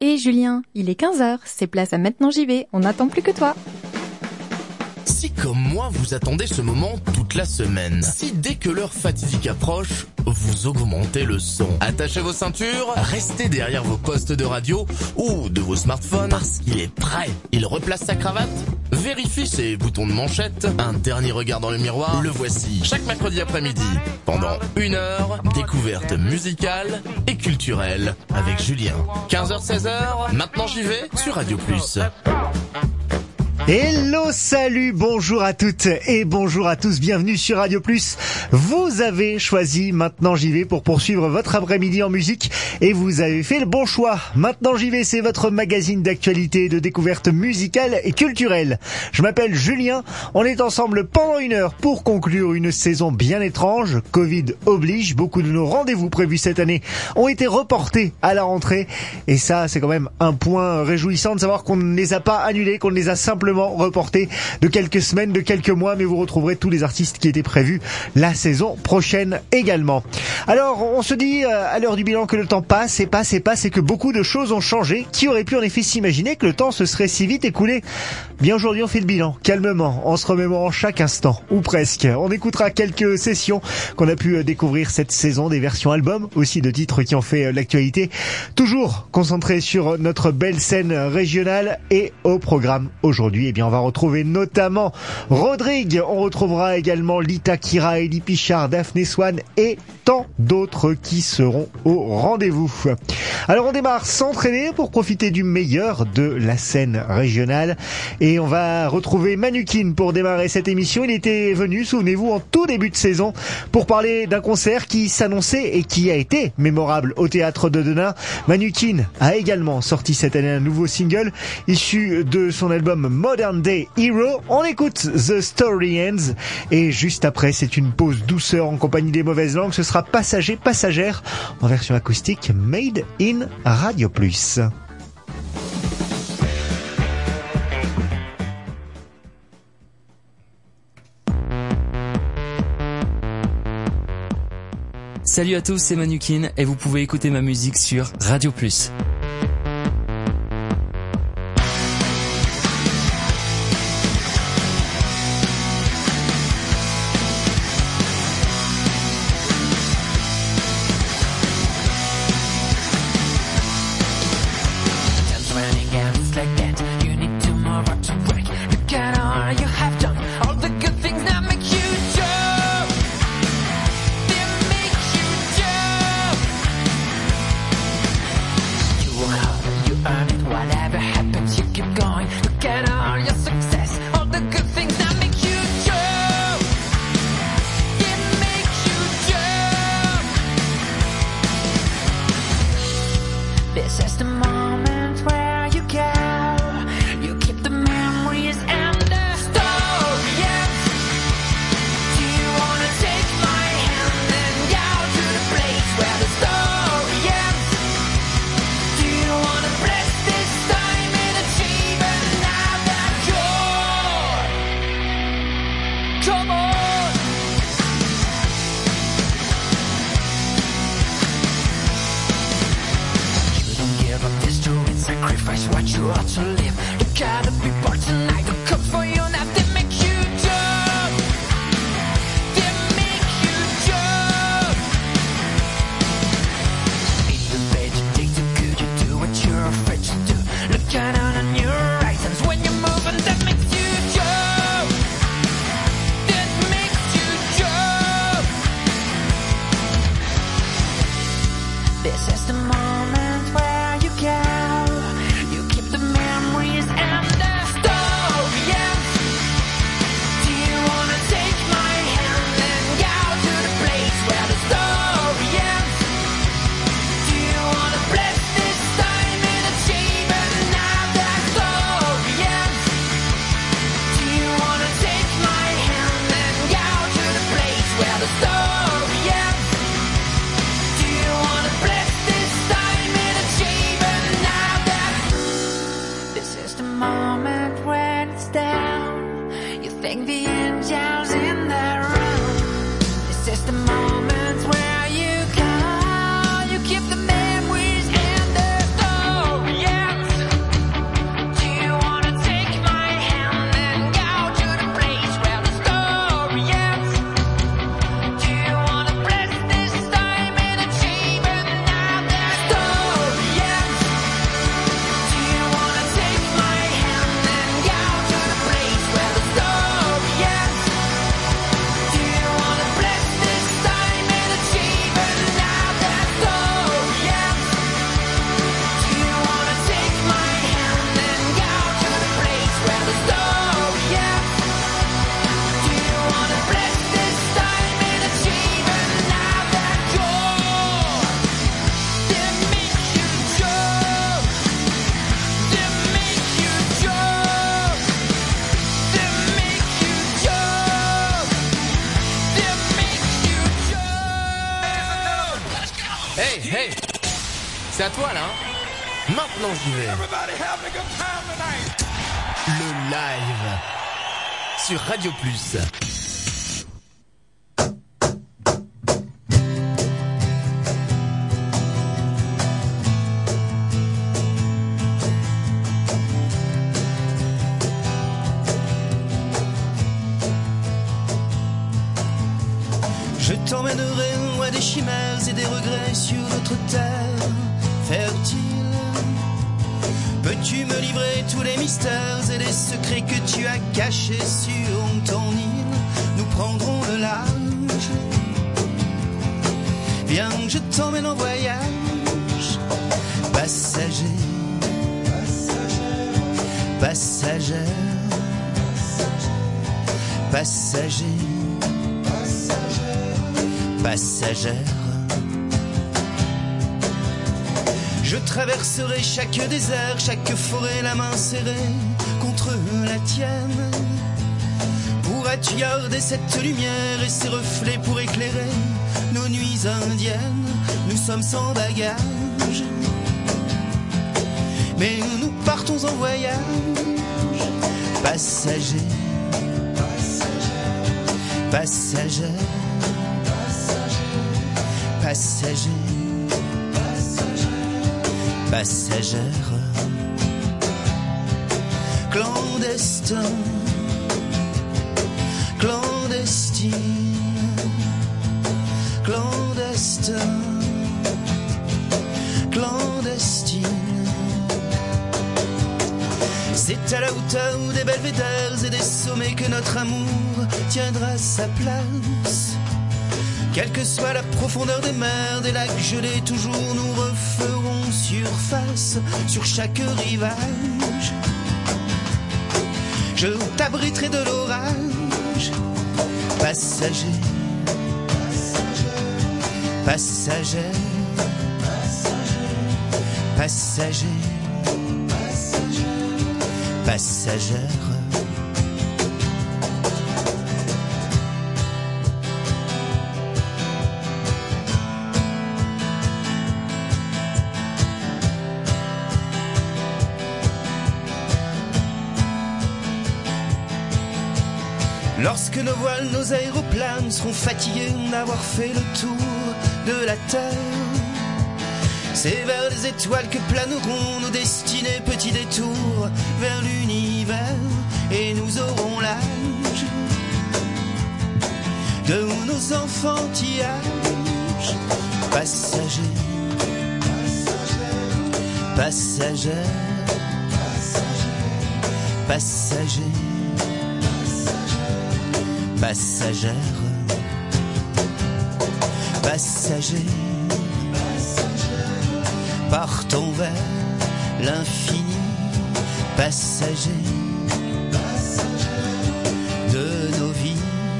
Et Julien, il est 15h, c'est place à Maintenant j'y vais, on n'attend plus que toi. Si comme moi vous attendez ce moment toute la semaine, si dès que l'heure fatidique approche, vous augmentez le son, attachez vos ceintures, restez derrière vos postes de radio ou de vos smartphones parce qu'il est prêt. Il replace sa cravate, vérifie ses boutons de manchette, un dernier regard dans le miroir, le voici. Chaque mercredi après-midi, pendant 1 heure, découverte musicale et culturelle avec Julien. 15h-16h, Maintenant j'y vais sur Radio Plus. Hello, salut, bonjour à toutes et bonjour à tous, bienvenue sur Radio Plus. Vous avez choisi Maintenant j'y vais pour poursuivre votre après-midi en musique et vous avez fait le bon choix. Maintenant j'y vais, c'est votre magazine d'actualité et de découverte musicale et culturelle. Je m'appelle Julien, on est ensemble pendant 1 heure pour conclure une saison bien étrange. Covid oblige, beaucoup de nos rendez-vous prévus cette année ont été reportés à la rentrée et ça c'est quand même un point réjouissant de savoir qu'on ne les a pas annulés, qu'on les a simplement reporté de quelques semaines, de quelques mois, mais vous retrouverez tous les artistes qui étaient prévus la saison prochaine également. Alors, on se dit à l'heure du bilan que le temps passe et que beaucoup de choses ont changé. Qui aurait pu en effet s'imaginer que le temps se serait si vite écoulé ? Bien aujourd'hui, on fait le bilan, calmement, en se remémorant chaque instant, ou presque. On écoutera quelques sessions qu'on a pu découvrir cette saison, des versions albums, aussi de titres qui ont fait l'actualité. Toujours concentré sur notre belle scène régionale et au programme aujourd'hui. Eh bien, on va retrouver notamment Rodrigue, on retrouvera également Lita Kira, Elie Pichard, Daphné Swan et tant d'autres qui seront au rendez-vous. Alors on démarre s'entraîner pour profiter du meilleur de la scène régionale et on va retrouver Manukin pour démarrer cette émission. Il était venu, souvenez-vous, en tout début de saison pour parler d'un concert qui s'annonçait et qui a été mémorable au Théâtre de Denain. Manukin a également sorti cette année un nouveau single issu de son album Modern Day Hero. On écoute The Story Ends et juste après c'est une pause douceur en compagnie des mauvaises langues. Ce sera Passager Passagère en version acoustique Made in Radio Plus. Salut à tous, c'est Manukin et vous pouvez écouter ma musique sur Radio Plus. Moment where you go, you keep the memories and the story. C'est à toi là, hein? Maintenant j'y vais. Le live sur Radio Plus. Je t'emmènerai loin des chimères et des regrets sur notre terre fertile. Peux-tu me livrer tous les mystères et les secrets que tu as cachés sur ton île? Nous prendrons le large. Viens, je t'emmène en voyage, passager, passager, passager, passagère. Je traverserai chaque désert, chaque forêt, la main serrée contre la tienne. Pourras-tu garder cette lumière et ses reflets pour éclairer nos nuits indiennes? Nous sommes sans bagages, mais nous partons en voyage. Passagers, passagères, passagers, passagères, clandestins, clandestines, clandestins, clandestines. C'est à la hauteur des belvédères et des sommets que notre amour tiendra sa place. Quelle que soit la profondeur des mers, des lacs gelés, toujours nous referons surface sur chaque rivage. Je t'abriterai de l'orage, passager, passager, passager, passagère. Lorsque nos voiles, nos aéroplanes seront fatigués d'avoir fait le tour de la Terre, c'est vers les étoiles que planeront nos destinées, petits détours vers l'univers, et nous aurons l'âge de nos enfantillages. Passagers, passagères, passagers, passagères, passagers, partons vers l'infini, passagers de nos vies,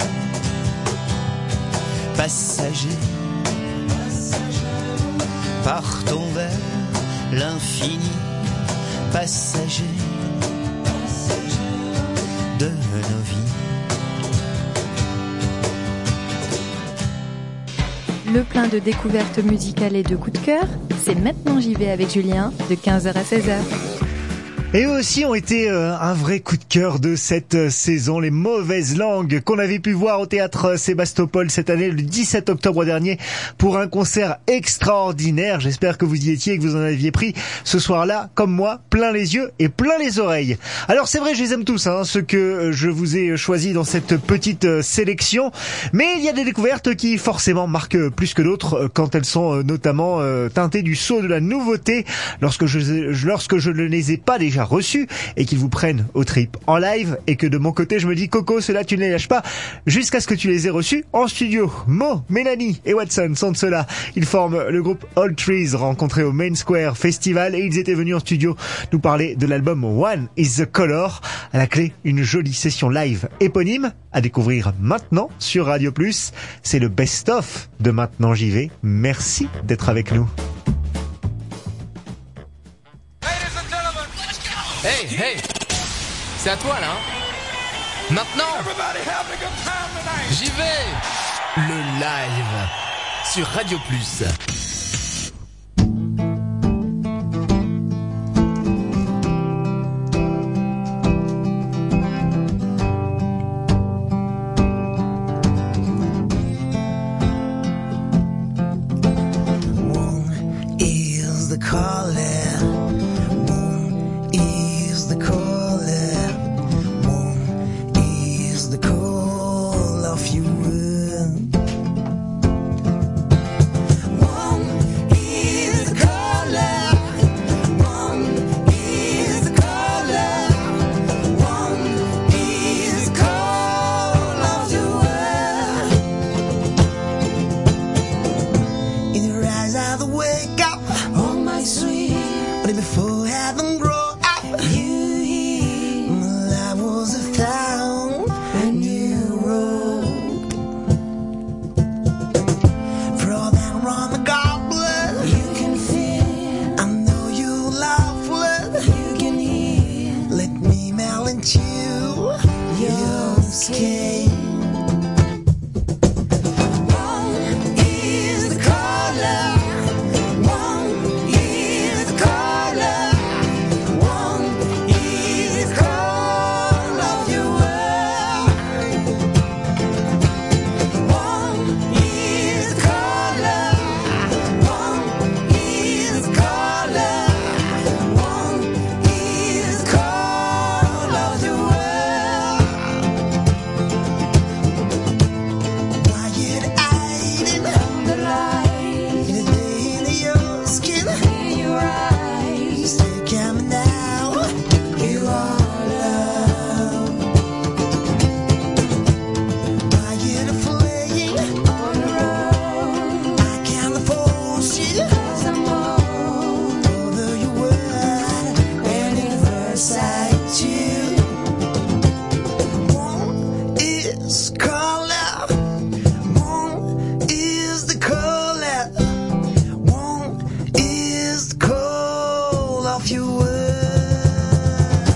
passagers, partons vers l'infini, passagers de nos vies. Le plein de découvertes musicales et de coups de cœur, c'est Maintenant j'y vais avec Julien, de 15h à 16h. Et eux aussi ont été un vrai coup de cœur de cette saison, les Mauvaises Langues, qu'on avait pu voir au théâtre Sébastopol cette année, le 17 octobre dernier, pour un concert extraordinaire. J'espère que vous y étiez et que vous en aviez pris ce soir-là, comme moi, plein les yeux et plein les oreilles. Alors c'est vrai, je les aime tous, ceux que je vous ai choisis dans cette petite sélection, mais il y a des découvertes qui forcément marquent plus que d'autres quand elles sont notamment teintées du sceau de la nouveauté, lorsque je ne les ai pas déjà reçus et qu'ils vous prennent aux tripes en live, et que de mon côté je me dis Coco, ceux-là tu ne les lâches pas jusqu'à ce que tu les aies reçus en studio. Mo, Mélanie et Watson sont de ceux-là. Ils forment le groupe All Trees, rencontré au Main Square Festival, et ils étaient venus en studio nous parler de l'album One is the Color. À la clé, une jolie session live éponyme à découvrir maintenant sur Radio Plus. C'est le best-of de Maintenant j'y vais. Merci d'être avec nous. Hey, hey, c'est à toi là, Maintenant, j'y vais. Le live sur Radio Plus. of your world.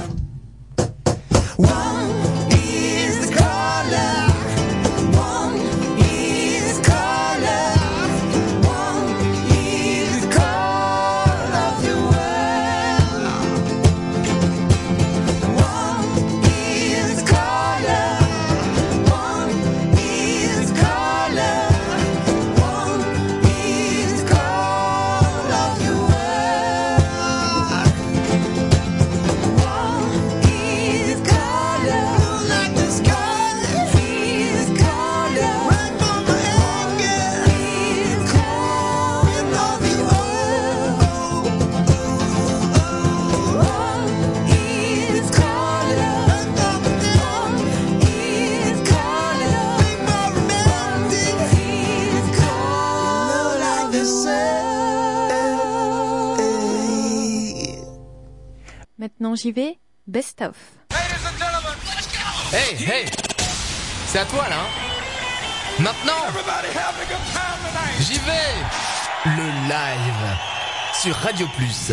One is color, one is color, one is color of your world. One is color, one is color, one is color of your world. One is color, like the sky is color. Right from my anger is color of your world. One is color, one is color. Be more romantic, is color like the sun. Maintenant j'y vais, best of. Hey, hey, c'est à toi là, hein. Maintenant, j'y vais. Le live sur Radio Plus.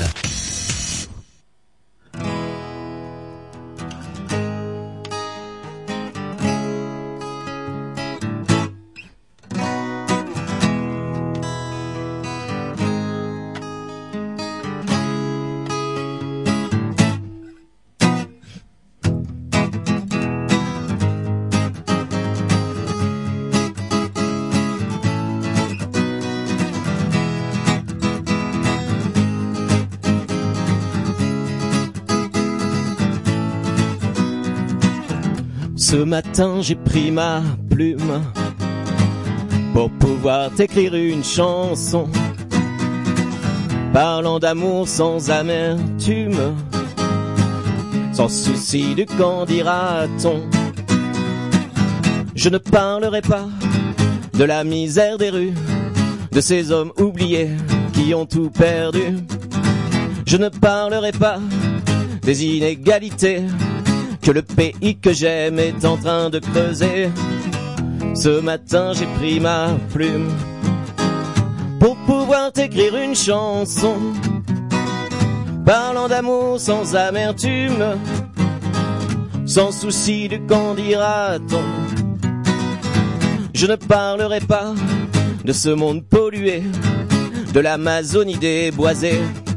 Ce matin j'ai pris ma plume pour pouvoir t'écrire une chanson parlant d'amour sans amertume, sans souci du qu'en dira-t-on. Je ne parlerai pas de la misère des rues, de ces hommes oubliés qui ont tout perdu. Je ne parlerai pas des inégalités que le pays que j'aime est en train de creuser. Ce matin j'ai pris ma plume pour pouvoir t'écrire une chanson parlant d'amour sans amertume, sans souci du qu'en dira-t-on. Je ne parlerai pas de ce monde pollué, de l'Amazonie déboisée,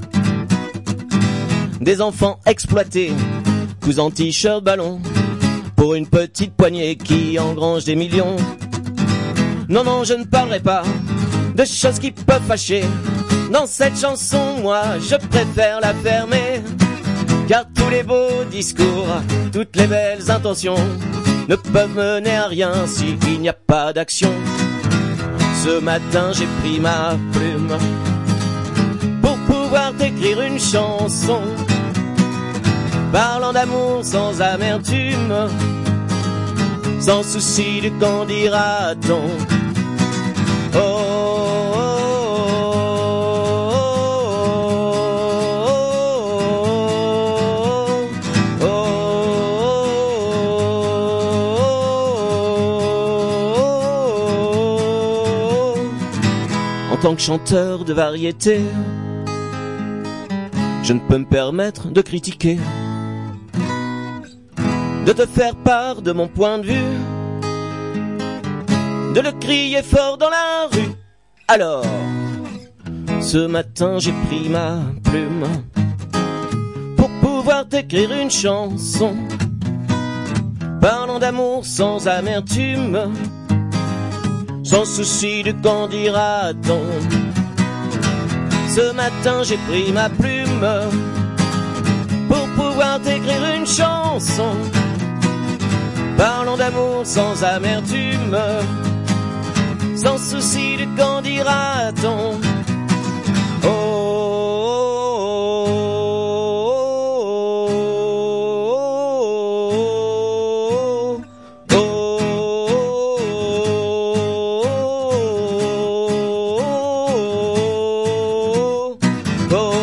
des enfants exploités, tous en t-shirt ballon, pour une petite poignée qui engrange des millions. Non, non, je ne parlerai pas de choses qui peuvent fâcher. Dans cette chanson, moi, je préfère la fermer, car tous les beaux discours, toutes les belles intentions ne peuvent mener à rien s'il n'y a pas d'action. Ce matin, j'ai pris ma plume pour pouvoir t'écrire une chanson parlant d'amour sans amertume, sans souci du qu'en dira-t-on. Oh, oh, oh, oh. En tant que chanteur de variété, je ne peux me permettre de critiquer, de te faire part de mon point de vue, de le crier fort dans la rue. Alors, ce matin j'ai pris ma plume pour pouvoir t'écrire une chanson parlant d'amour sans amertume, sans souci de qu'en dira-t-on. Ce matin j'ai pris ma plume pour pouvoir t'écrire une chanson parlant d'amour sans amertume, sans souci de qu'en dira-t-on. Oh, oh, oh, oh, oh.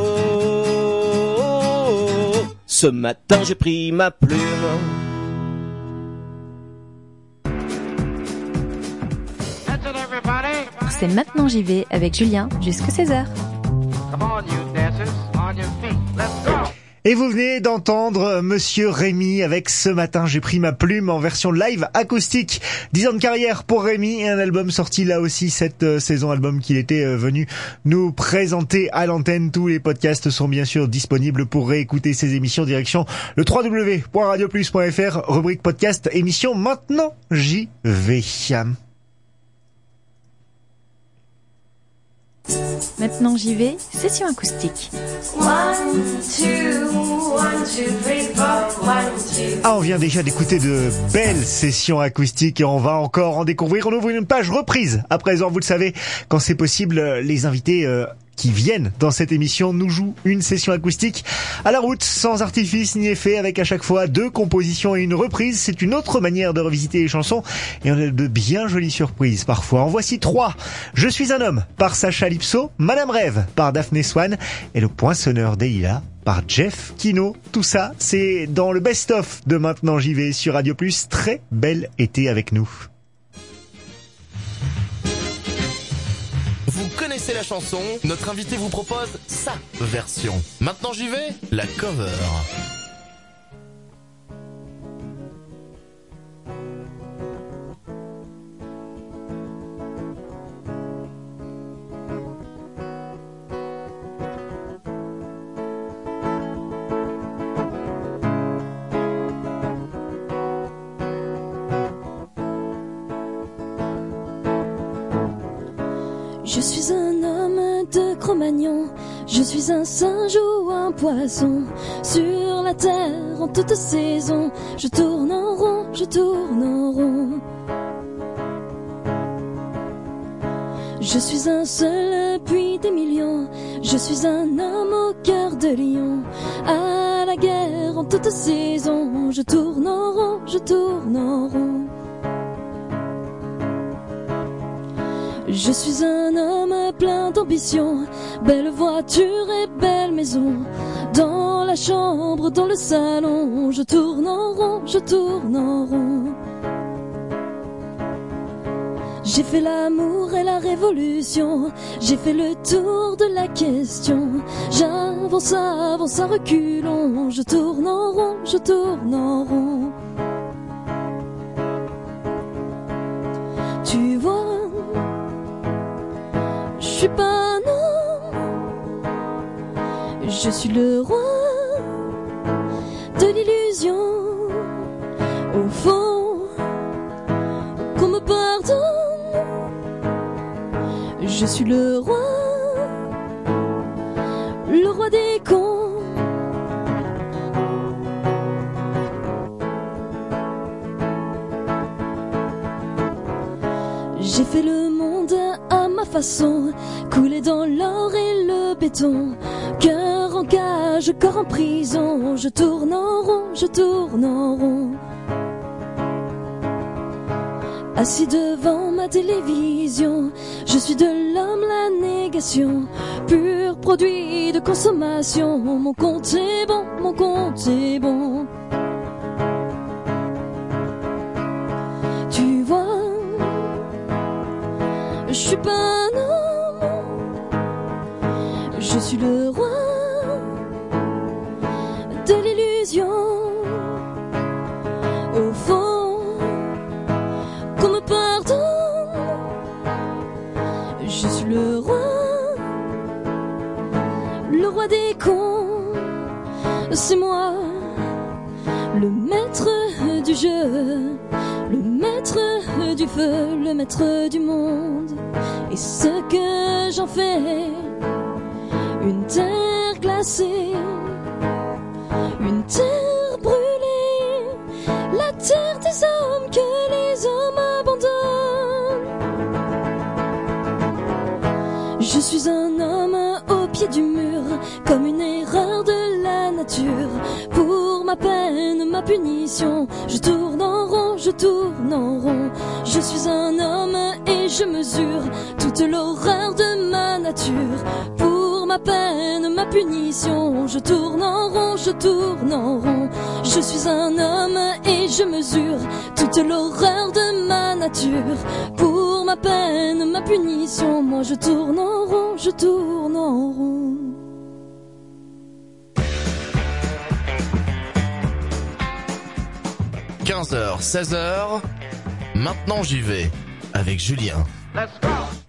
Ce matin j'ai pris ma plume c'est Maintenant j'y vais avec Julien jusqu'à 16h. Come on, you dancers, on your feet, let's go! Et vous venez d'entendre Monsieur Rémi avec Ce matin j'ai pris ma plume en version live acoustique. 10 ans de carrière pour Rémi et un album sorti là aussi cette saison, album qu'il était venu nous présenter à l'antenne. Tous les podcasts sont bien sûr disponibles pour réécouter ces émissions. Direction le www.radioplus.fr, rubrique podcast, émission Maintenant j'y vais. Maintenant j'y vais, session acoustique. 1, 2, 1, 2, 3, 4, 1, 2. Ah, on vient déjà d'écouter de belles sessions acoustiques et on va encore en découvrir. On ouvre une page reprise. À présent, vous le savez, quand c'est possible, les invités qui viennent dans cette émission nous jouent une session acoustique à la route, sans artifice ni effet, avec à chaque fois 2 compositions et une reprise. C'est une autre manière de revisiter les chansons et on a de bien jolies surprises parfois. En voici 3. Je suis un homme par Sacha Lipso, Madame Rêve par Daphné Swan et Le Poinçonneur d'Eila par Jeff Kino. Tout ça, c'est dans le best-of de Maintenant j'y vais sur Radio Plus. Très bel été avec nous. Vous connaissez la chanson, notre invité vous propose sa version. Maintenant j'y vais, la cover. Je suis un homme de Cro-Magnon, je suis un singe ou un poisson. Sur la terre en toute saison, je tourne en rond, je tourne en rond. Je suis un seul puis des millions, je suis un homme au cœur de lion. À la guerre en toute saison, je tourne en rond, je tourne en rond. Je suis un homme plein d'ambition, belle voiture et belle maison. Dans la chambre, dans le salon, je tourne en rond, je tourne en rond. J'ai fait l'amour et la révolution, j'ai fait le tour de la question. J'avance, avance, à reculons, je tourne en rond, je tourne en rond. Tu vois, je suis pas un homme, je suis le roi de l'illusion. Au fond, qu'on me pardonne, je suis le roi des cons. J'ai fait le monde à ma façon, coulé dans l'or et le béton. Cœur en cage, corps en prison, je tourne en rond, je tourne en rond. Assis devant ma télévision, je suis de l'homme la négation, pur produit de consommation. Mon compte est bon, mon compte est bon. Tu vois, je suis pas un homme, je suis le roi de l'illusion. Au fond, qu'on me pardonne, je suis le roi des cons. C'est moi, le maître du jeu, le maître du feu, le maître du monde. Et ce que j'en fais, une terre glacée, une terre brûlée, la terre des hommes que les hommes abandonnent. Je suis un homme au pied du mur, comme une erreur de la nature. Pour ma peine, ma punition, je tourne en rond, je tourne en rond. Je suis un homme et je mesure toute l'horreur de ma nature. Pour ma peine, ma punition, je tourne en rond, je tourne en rond. Je suis un homme et je mesure toute l'horreur de ma nature. Pour ma ma peine, ma punition. Moi je tourne en rond, je tourne en rond. « 15h, 16h, maintenant j'y vais, avec Julien. Let's go!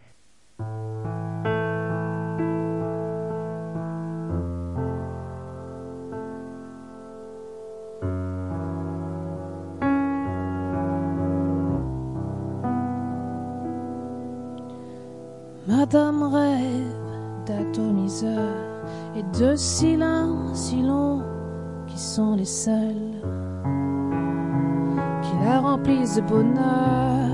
Madame rêve d'atomiseurs et de cylindres si longs qui sont les seuls qui la remplissent de bonheur.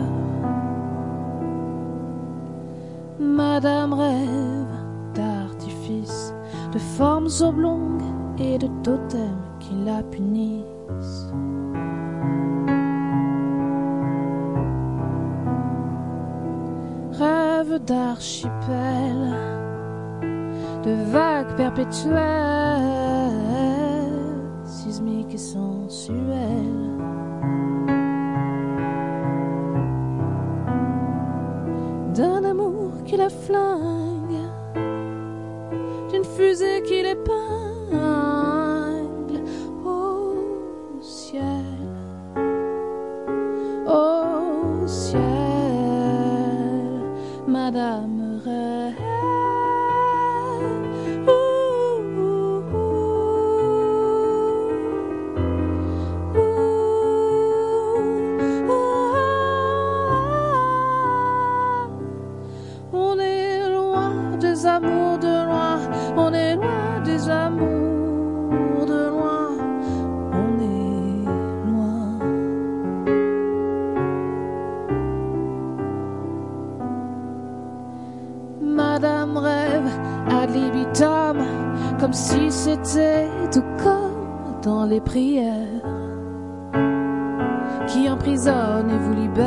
Madame rêve d'artifices, de formes oblongues et de totems qui la punissent. Rêve d'archipel, de vagues perpétuelles, sismiques et sensuelles. D'un amour qui la flingue, d'une fusée qui l'épingle au ciel, au ciel. Madame rêve, on est loin des amours de loin, on est loin des amours de loin, on est loin. Madame rêve ad libitum, comme si c'était tout comme dans les prières qui emprisonnent et vous libèrent.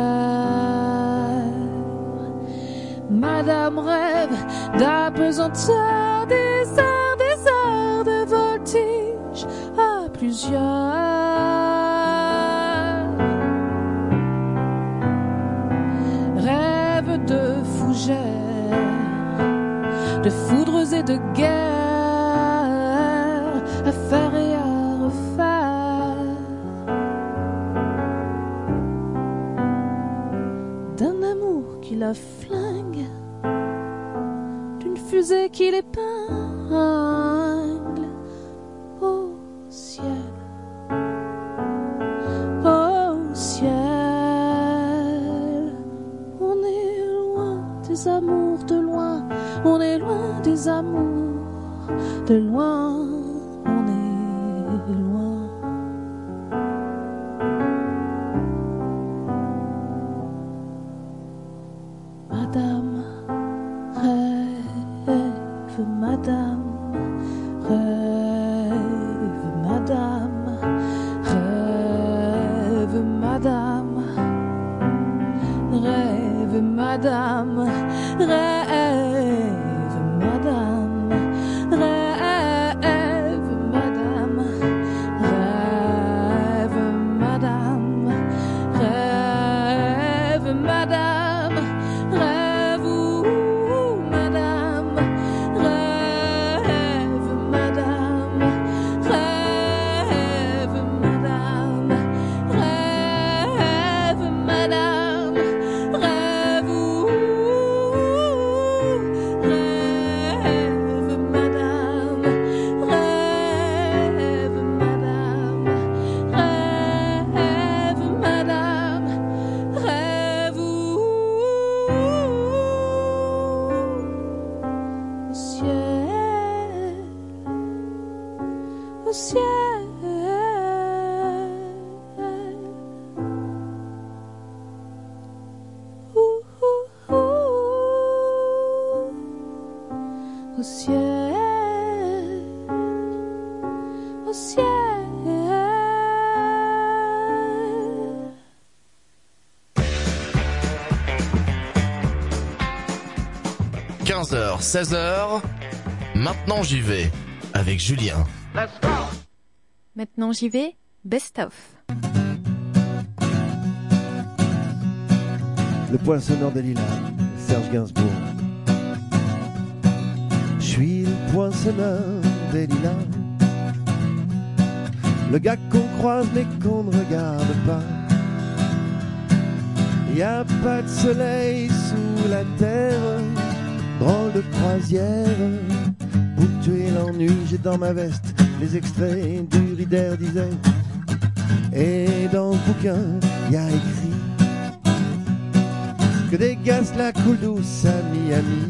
Madame rêve d'apesanteur, des heures de voltige à plusieurs. Rêve de fougères, de foudres et de guerres à faire et à refaire, d'un amour qui la flingue, d'une fusée qui l'épingle au ciel, au ciel. On est loin des amours de loin, on est loin des amours de loin, on est loin. Madame rêve, madame rêve, madame rêve, madame rêve, madame rêve, madame rêve, madame rêve, madame rêve, madame rêve, madame rêve, madame rêve, madame rêve, madame rêve, au ciel. Au ciel, au ciel. 15h, 16h, maintenant j'y vais, avec Julien. Let's go! Maintenant j'y vais, best of. Le poinçonneur des lilas, Serge Gainsbourg. Je suis le poinçonneur des lilas, le gars qu'on croise mais qu'on ne regarde pas. Y a pas de soleil sous la terre, drôle de croisière. Pour tuer l'ennui, j'ai dans ma veste les extraits du Reader disait. Et dans le bouquin, y a écrit que des gaz la coule douce à Miami.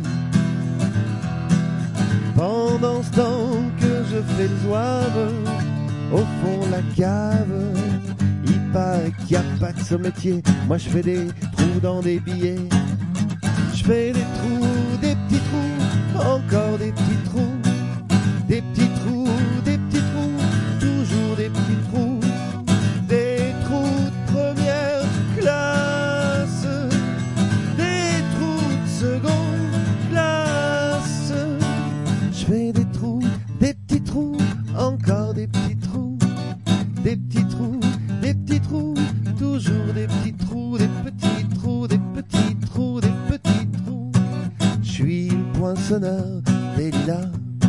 Pendant ce temps que je fais le zouave au fond de la cave, il paraît qu'il n'y a pas de ce métier. Moi je fais des trous dans des billets. Je fais des trous, des petits trous, encore des petits trous. Des petits trous, des petits trous, toujours des petits trous. Des trous de première classe, des trous de seconde classe. Je fais des trous, des petits trous, encore des petits trous. Des petits trous, des petits trous, toujours des petits trous, des petits trous, des petits trous, des petits trous. Je suis le poinçonneur des lilas,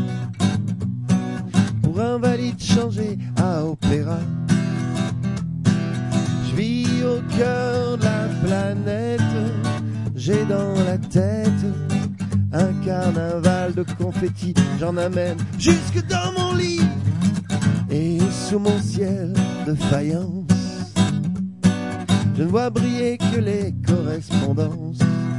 pour invalide changé à opéra. Je vis au cœur de la planète, j'ai dans la tête un carnaval de confettis. J'en amène jusque dans mon lit. Et sous mon ciel de faïence, je ne vois briller que les correspondances.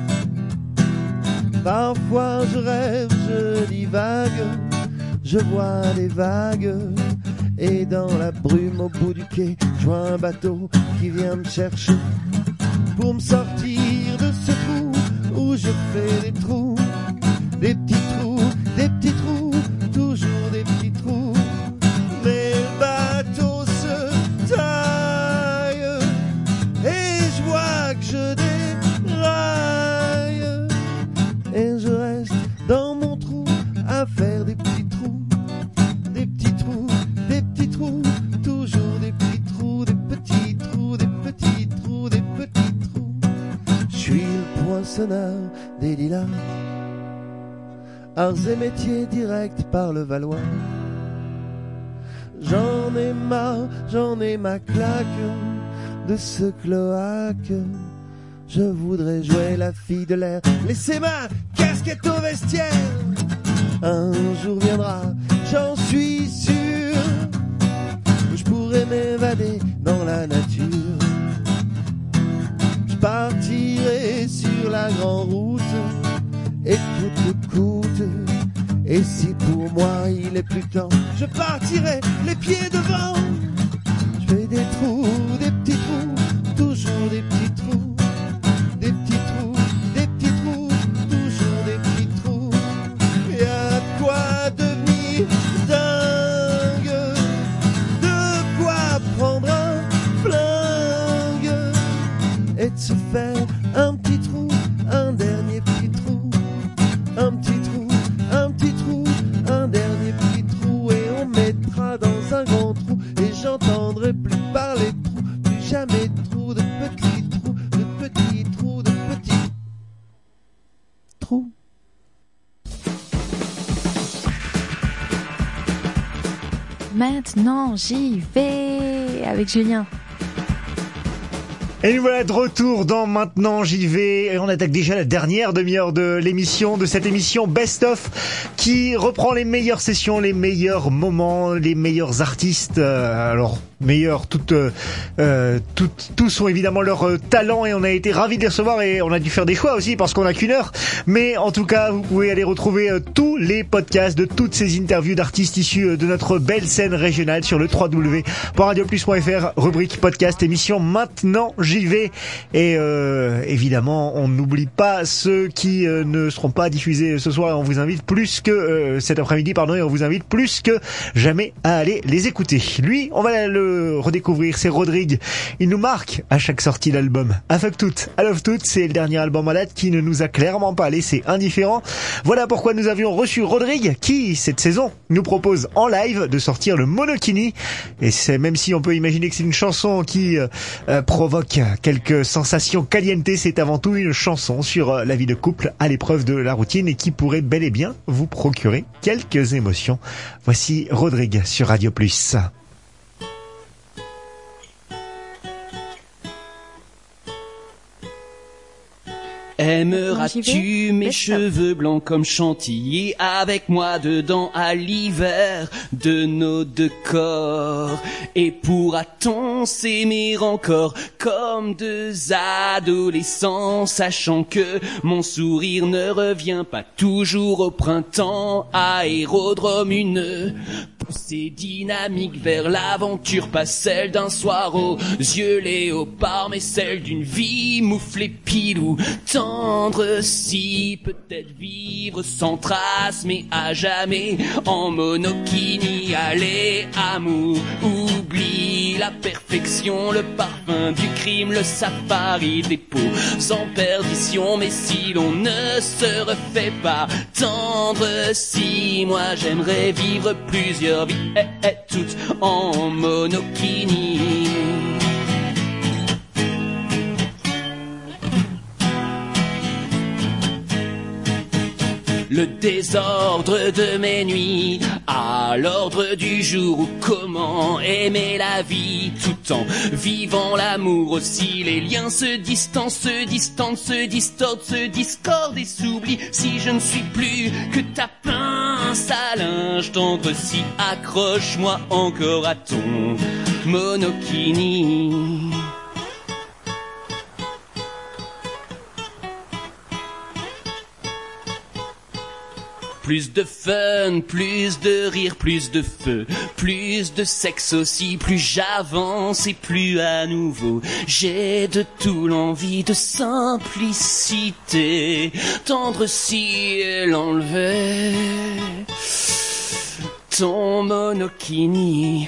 Parfois je rêve, je divague, je vois des vagues. Et dans la brume au bout du quai, je vois un bateau qui vient me chercher pour me sortir de ce trou où je fais des trous. Des petits trous, des petits trous, toujours des petits trous. Mais le bateau se taille et je vois que je déraille. Et je reste dans mon trou à faire des petits trous. Des petits trous, des petits trous, toujours des petits trous, des petits trous, des petits trous, des petits trous. Je suis le poinçonneur des lilas, arts et métiers directs par le Valois. J'en ai marre, j'en ai ma claque de ce cloaque. Je voudrais jouer la fille de l'air, laisser ma casquette au vestiaire. Un jour viendra, j'en suis sûr, où je pourrais m'évader dans la nature. Je partirai sur la grande route et coûte que coûte. Et si pour moi il est plus temps, je partirai les pieds devant. Je fais des trous, des petits trous, toujours des petits trous. Des petits trous, des petits trous, toujours des petits trous. Y'a de quoi devenir dingue, de quoi prendre un flingue et de se faire un petit trou, un dernier petit trou. Un petit trou, un petit trou, un dernier petit trou. Et on mettra dans un grand trou et j'entendrai plus parler de trous, plus jamais de trous, de petits trous, de petits trous, de petits trous. Maintenant j'y vais avec Julien. Et nous voilà de retour dans Maintenant j'y vais, et on attaque déjà la dernière demi-heure de l'émission, de cette émission Best of, qui reprend les meilleures sessions, les meilleurs moments, les meilleurs artistes. Alors meilleurs, tous ont évidemment leur talent et on a été ravis de les recevoir et on a dû faire des choix aussi parce qu'on a qu'une heure. Mais en tout cas, vous pouvez aller retrouver tous les podcasts de toutes ces interviews d'artistes issus de notre belle scène régionale sur le www.radioplus.fr, rubrique podcast émission Maintenant j'y vais. Et évidemment, on n'oublie pas ceux qui ne seront pas diffusés ce soir et on vous invite plus que cet après-midi, et on vous invite plus que jamais à aller les écouter. Lui, on va le de redécouvrir, c'est Rodrigue. Il nous marque à chaque sortie d'album. I Fuck Tout, I Love Tout, c'est le dernier album en date qui ne nous a clairement pas laissé indifférents. Voilà pourquoi nous avions reçu Rodrigue qui, cette saison, nous propose en live de sortir le Monokini. Et c'est, même si on peut imaginer que c'est une chanson qui provoque quelques sensations caliente, c'est avant tout une chanson sur la vie de couple à l'épreuve de la routine et qui pourrait bel et bien vous procurer quelques émotions. Voici Rodrigue sur Radio Plus. Aimeras-tu mes cheveux blancs comme chantilly avec moi dedans à l'hiver de nos deux corps? Et pourra-t-on s'aimer encore comme deux adolescents, sachant que mon sourire ne revient pas toujours au printemps? Aérodrome, une poussée dynamique vers l'aventure, pas celle d'un soir aux yeux léopard, mais celle d'une vie mouflée pilou. Tendre si, peut-être vivre sans trace, mais à jamais en monokini. Allez, amour, oublie la perfection, le parfum du crime, le safari des peaux en perdition. Mais si l'on ne se refait pas tendre si, moi j'aimerais vivre plusieurs vies, toutes en monokini. Le désordre de mes nuits à l'ordre du jour, ou comment aimer la vie tout en vivant l'amour aussi. Les liens se distancent, se distendent, se distordent, se discordent et s'oublient. Si je ne suis plus que ta pince à linge tendre, si accroche-moi encore à ton monokini. Plus de fun, plus de rire, plus de feu, plus de sexe aussi. Plus j'avance et plus à nouveau j'ai de tout l'envie de simplicité. Tendre si elle enlevait ton monokini.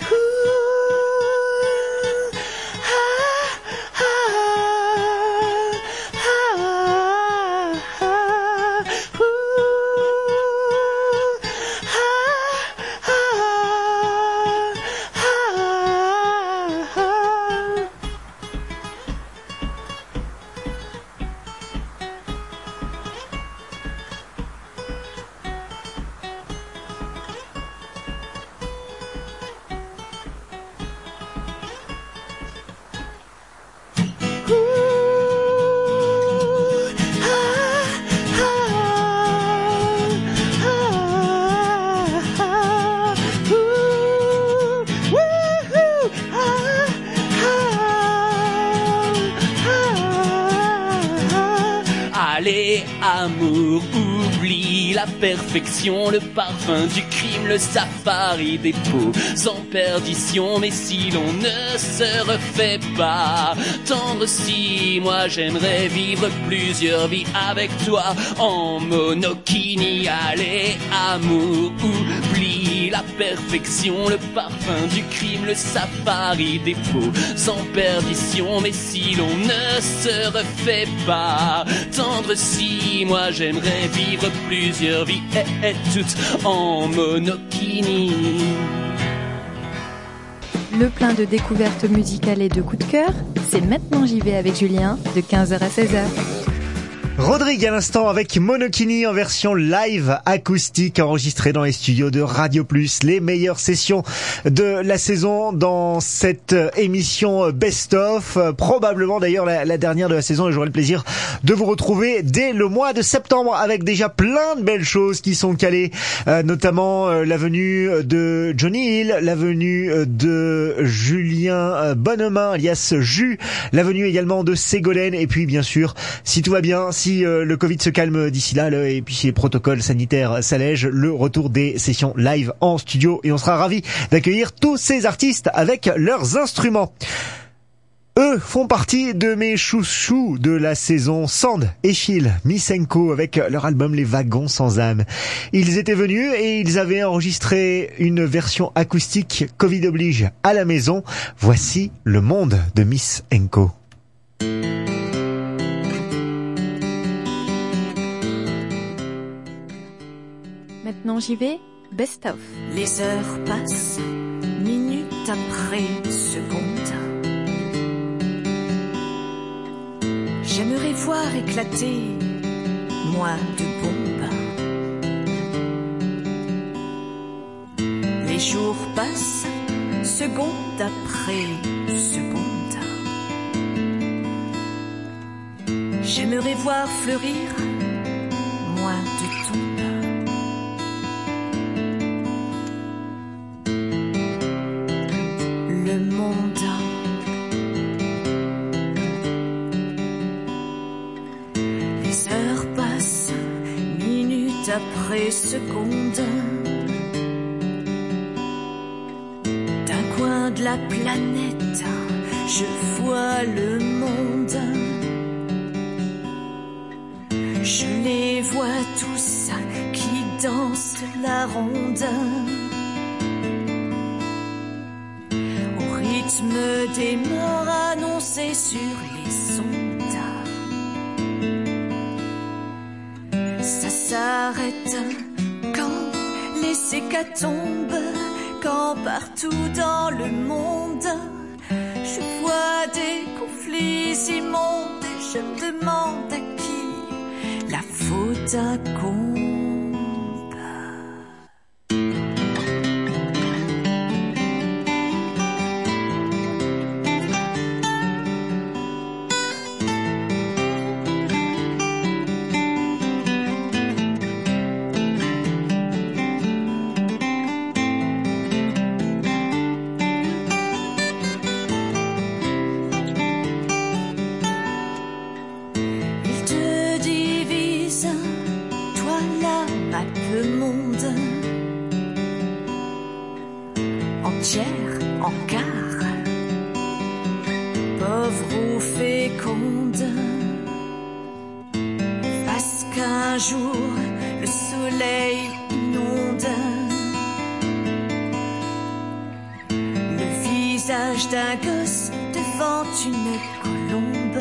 Amour, oublie la perfection, le parfum du crime, le safari des peaux sans perdition. Mais si l'on ne se refait pas tendre si, moi j'aimerais vivre plusieurs vies avec toi en monokini. Allez, amour, oublie la perfection, le parfum du crime, le safari des peaux sans perdition. Mais si l'on ne se refait pas tendre si, moi j'aimerais vivre plusieurs vies toutes en monokini. Le plein de découvertes musicales et de coups de cœur, c'est Maintenant j'y vais avec Julien de 15h à 16h. Rodrigue à l'instant avec Monokini en version live acoustique enregistrée dans les studios de Radio Plus. Les meilleures sessions de la saison dans cette émission Best of, probablement d'ailleurs la dernière de la saison, et j'aurai le plaisir de vous retrouver dès le mois de septembre avec déjà plein de belles choses qui sont calées, notamment la venue de Johnny Hill, la venue de Julien Bonnemain alias Jus, la venue également de Ségolène, et puis bien sûr, si tout va bien, si le Covid se calme d'ici là, et puis si les protocoles sanitaires s'allègent, le retour des sessions live en studio, et on sera ravis d'accueillir tous ces artistes avec leurs instruments. Eux font partie de mes chouchous de la saison, Sand et Phil Misenko avec leur album Les Wagons sans âme. Ils étaient venus et ils avaient enregistré une version acoustique Covid oblige à la maison. Voici Le Monde de Miss Enko. Maintenant j'y vais, best of. Les heures passent, minute après seconde. J'aimerais voir éclater, moi, de bombes. Les jours passent, seconde après seconde. J'aimerais voir fleurir, moi, de tombes. Le monde. Les heures passent, minute après seconde. D'un coin de la planète, je vois le monde. Je les vois tous qui dansent la ronde. Au rythme des morts annoncés sur les sondes. Ça s'arrête quand les hécatombes, quand partout dans le monde je vois des conflits immondes et je me demande à qui la faute incombe. D'un gosse devant une colombe.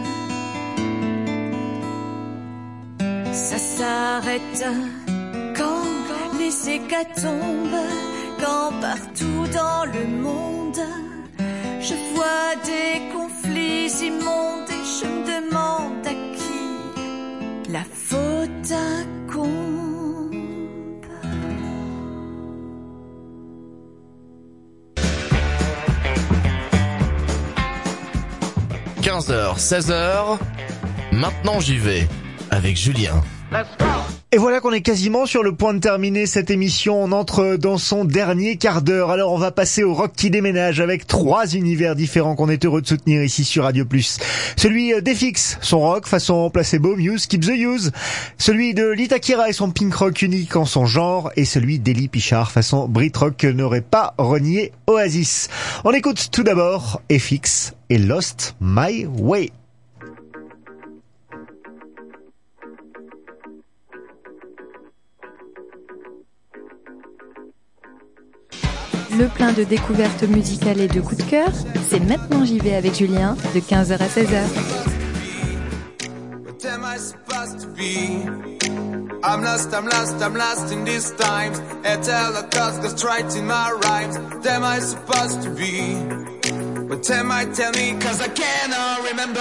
Ça s'arrête quand les hécatombes, quand partout dans le monde je vois des conflits immondes et je me demande à qui la faute incombe. 15h, 16h, maintenant j'y vais, avec Julien. Et voilà qu'on est quasiment sur le point de terminer cette émission. On entre dans son dernier quart d'heure. Alors on va passer au rock qui déménage avec 3 univers différents qu'on est heureux de soutenir ici sur Radio Plus. Celui d'FX, son rock façon Placebo, Muse, Keep the Use. Celui de Litakira et son pink rock unique en son genre. Et celui d'Eli Pichard façon Brit Rock que n'aurait pas renié Oasis. On écoute tout d'abord FX et Lost My Way. Le plein de découvertes musicales et de coups de cœur, c'est Maintenant j'y vais avec Julien de 15h à 16h. What am I supposed to be? I'm lost in these times. Eternal cause goes right in my rhymes. What am I supposed to be? What am I, tell me, cause I cannot remember.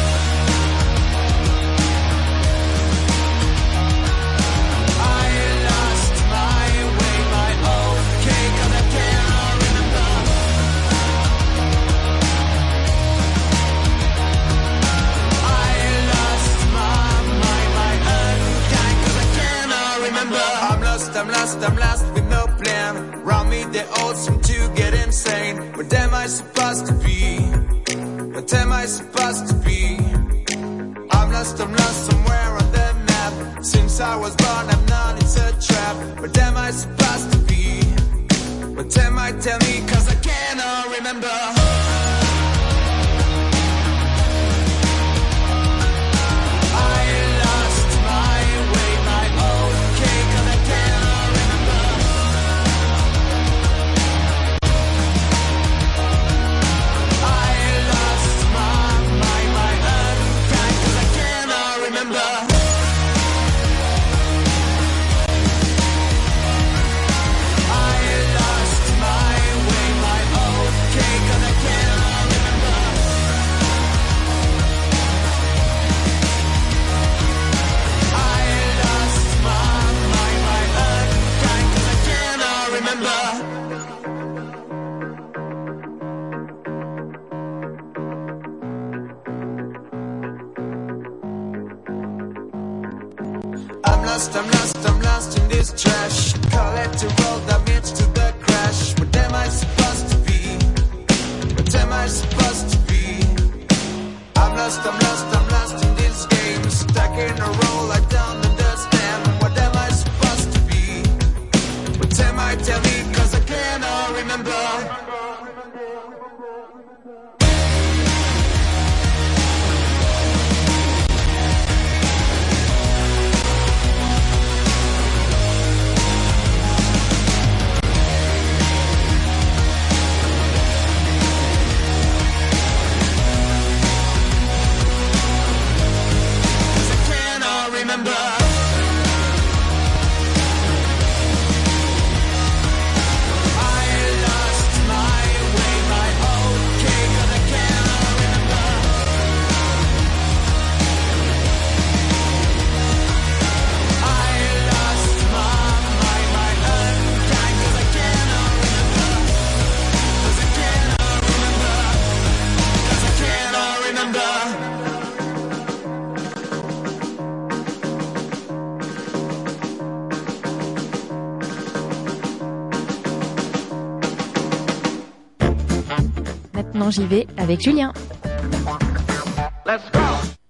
I'm lost with no plan. Round me they all seem to get insane. What am I supposed to be? What am I supposed to be? I'm lost somewhere on the map. Since I was born I'm not, it's a trap. What am I supposed to be? What am I, tell me, cause I cannot remember. I'm lost in this trash. Collateral damage to the crash. What am I supposed to be? What am I supposed to be? I'm lost in this game. Stuck in a role I don't understand. What am I supposed to be? What am I? Tell me, cause I cannot remember. Maintenant j'y vais avec Julien. Let's go.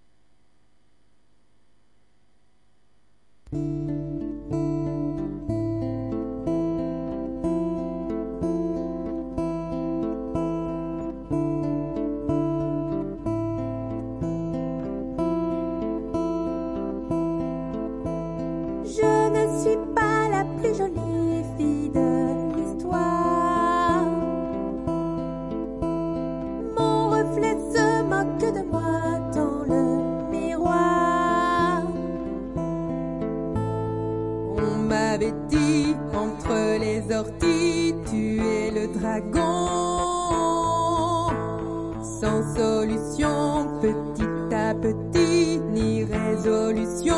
Je ne suis pas la plus jolie fille de l'histoire. Mon reflet se moque de moi dans le miroir. On m'avait dit entre les orties, tu es le dragon. Sans solution, petit à petit, ni résolution.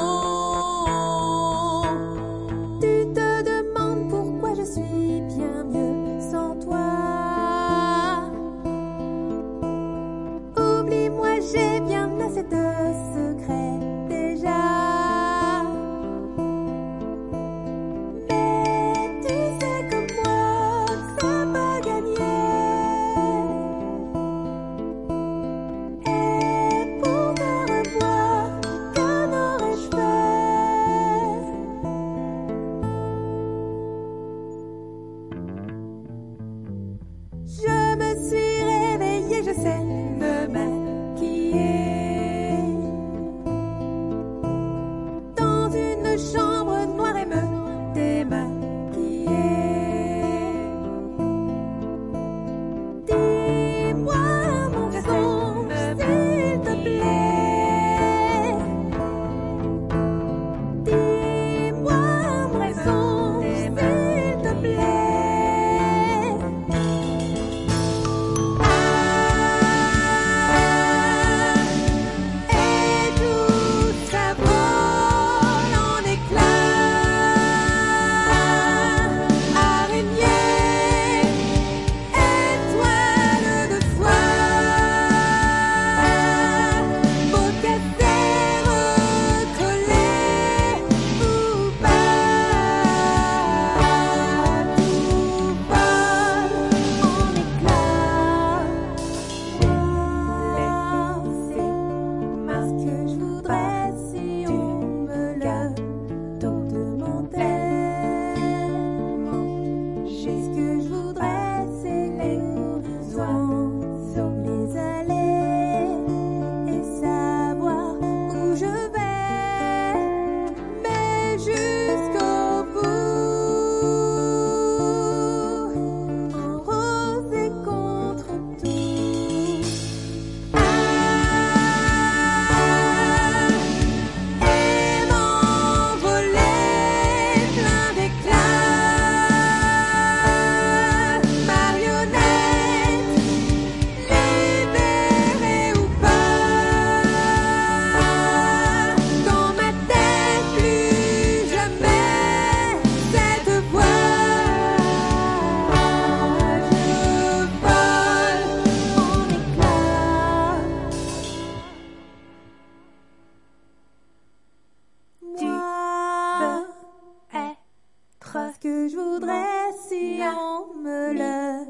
que je voudrais si on me le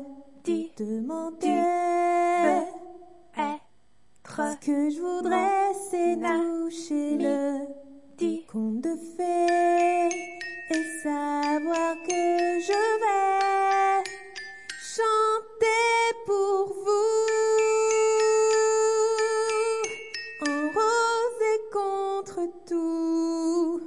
demandait. Ce que je voudrais, c'est toucher le conte de fées et savoir que je vais chanter pour vous en rose et contre tout.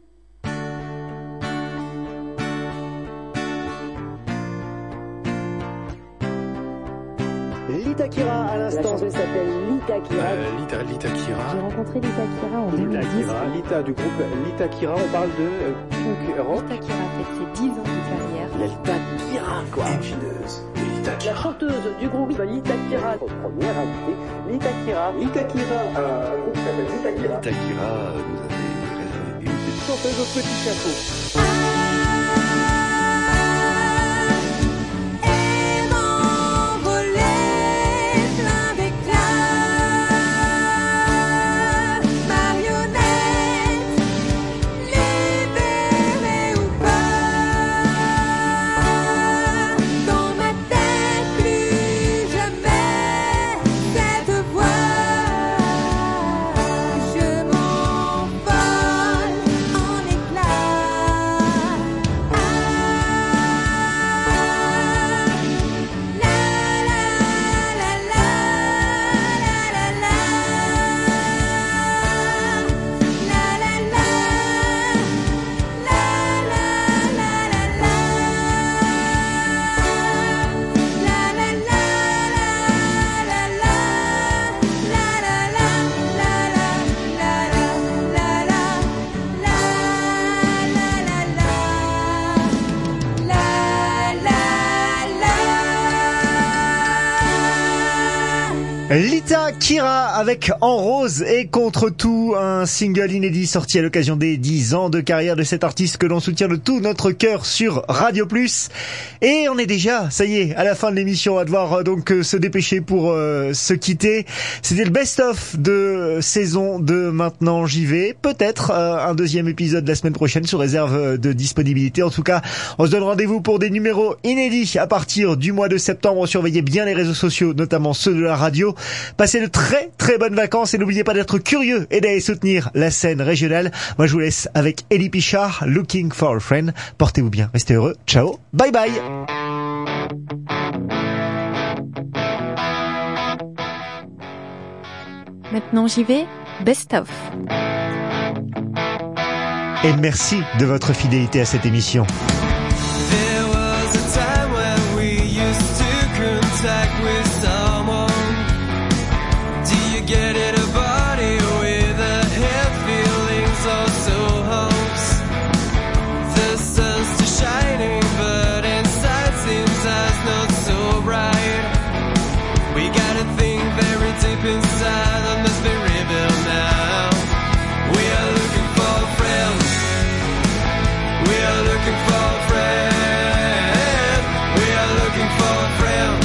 Lita Kira à l'instant. La chanteuse s'appelle Lita Kira. Lita Kira. J'ai rencontré Lita Kira en 2010. Lita du groupe Lita Kira, on parle de punk rock. Lita Kira fête ses 10 ans de carrière. La Lita Kira, quoi. Épineuse. Lita Kira. La chanteuse du groupe Lita Kira. Notre première invitée, Lita Kira. Lita Kira, un groupe qui s'appelle Lita Kira. Lita Kira nous avait réservé une petite chanteuse au petit chapeau. Lita Kira avec En Rose et Contre Tout, un single inédit sorti à l'occasion des 10 ans de carrière de cet artiste que l'on soutient de tout notre cœur sur Radio Plus. Et on est déjà, ça y est, à la fin de l'émission, on va devoir donc se dépêcher pour se quitter. C'était le best-of de saison de Maintenant J'y vais. Peut-être un deuxième épisode la semaine prochaine sous réserve de disponibilité. En tout cas, on se donne rendez-vous pour des numéros inédits à partir du mois de septembre. Surveillez bien les réseaux sociaux, notamment ceux de la radio. Passez de très très bonnes vacances et n'oubliez pas d'être curieux et d'aller soutenir la scène régionale. Moi je vous laisse avec Elie Pichard, Looking for a Friend. Portez-vous bien, restez heureux. Ciao, bye bye. Maintenant j'y vais, best of. Et merci de votre fidélité à cette émission. There was a time when we used to contact with someone. Get it a body with a head feelings also hopes. The sun's still shining but inside seems as not so bright. We gotta think very deep inside and must be rebuilt now. We are looking for a friend. We are looking for a friend. We are looking for a friend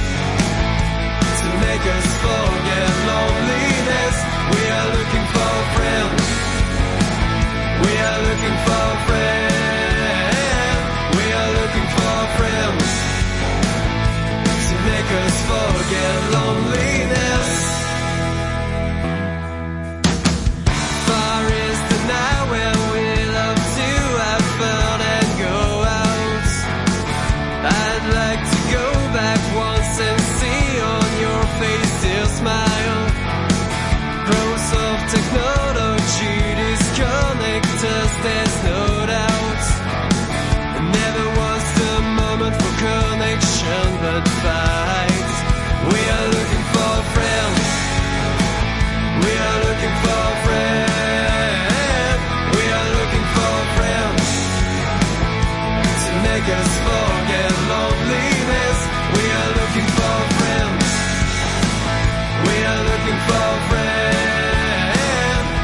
to make us forget loneliness. We are looking for a friend. We are looking for a friend. We are looking for a friend to make us forget loneliness. Far is the night when we love to have fun and go out. I'd like to go back once and see on your face your smile. Growth of technology disconnect us, there's no doubt. It never was the moment for connection but fight. We are looking for a friend. We are looking for a friend. We are looking for a friend to make us forget loneliness. We are looking for a friend. We are looking for a friend.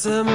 ça me